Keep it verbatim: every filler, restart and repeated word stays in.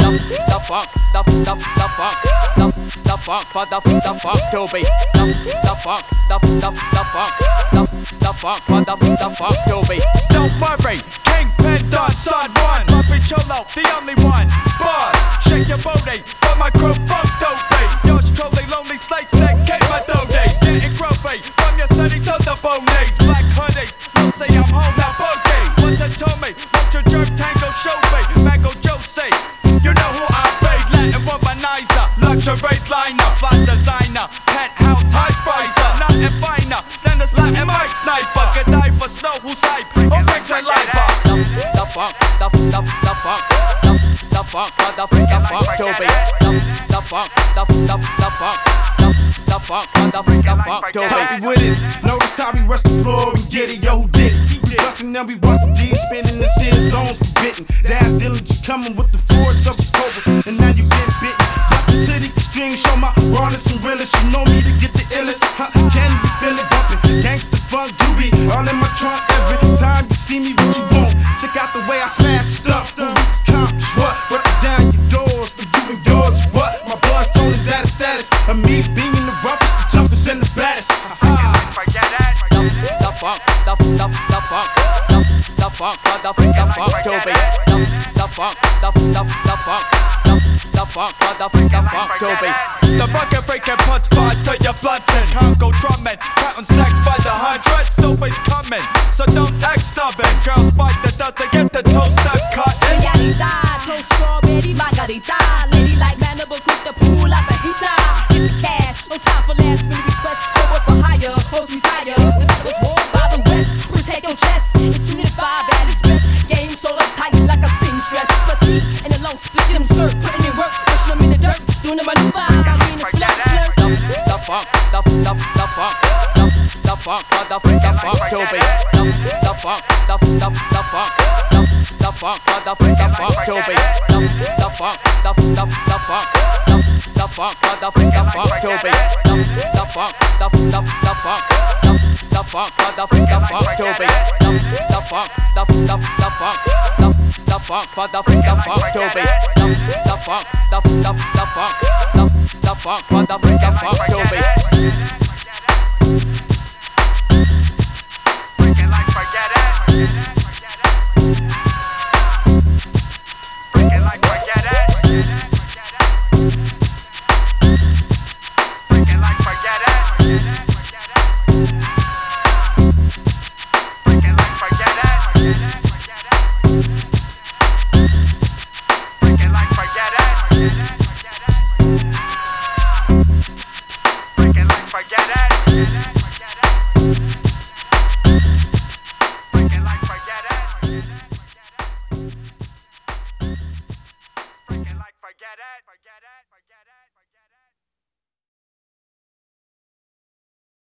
the funk, the the the funk, the the funk for the the funk to be the the funk, the the the funk, the the funk for the the funk to be. Don't worry, Kingpin Don Son one, Puppy Cholo, the only one. Buzz, shake your booty for my crew funk dope. Yours truly, lonely slates that came my dough day. Getting grumpy from your city to the bonies. Black hoodies, you'll say I'm home now bogey. What they told me, won't your jerk tango show me? Mango Josie, you know who I be. Latin womanizer, luxury liner, fly designer, penthouse high riser. Nothing finer than this Latin mic sniper. Good diver, snow who's hype, who brings a life up. The funk, the the the funk, the the funk for the the funk to be the the funk, the the the funk, the the funk for the the funk to be. Happy with it, notice how we rush the floor and get it, yo, who did it? Keep bustin', then we watch the D's spinning the city zones forbidden. Dash Dillinger coming with the force of the cobra, and now you been bitten. Bustin' to the extreme, show my rawness and realest. You know me to get the illest. Huh, can you feel it bumpin'? Gangsta funk doobie, all in my trunk every time you see me. What you want? Check out the way I smash stuff. The weeks accomplish what? Break down your doors for you and yours. What? My blood stone is at a status of me being the roughest, the toughest, and the baddest. Forget it. The funk, the the the funk, the the funk for the the funk to be the the funk, the the the funk, the the funk for the the funk to be. The bucket breaking punch by to your blunts and Congo drumming, counting stacks by the hundreds. Always coming, so don't act stubborn. Girls fight that doesn't get the toast up cut. Señorita, toast strawberry margarita. Lady like Mandible, quick to pull out the heater. Get the cash, no time for last minute requests. Go up for higher, hoes retire. The battle was won by the West. Protect your chest. If Unit five at its best, game so uptight like a seamstress. Fatigue and a long split gym skirt, putting in work, pushing them in the dirt, doing the maneuver. I mean the flat flirt. The funk, the the the funk, the the funk for the the funk to be the the funk, the the the funk, the the funk for the the funk to be the the funk, the the the funk, the the funk for the the funk to be the the funk, the the the funk, the the funk for the the funk to be the the funk, the the the funk, the the funk for the the funk to be the the funk, the the the funk, the the funk for the the funk to be. Freaking like forget it. Freaking like forget it. Freaking like forget it. Freaking like forget it. Freaking like forget it. Freaking like forget it. Freaking like forget it. Freaking like forget it. Forget it. Forget it.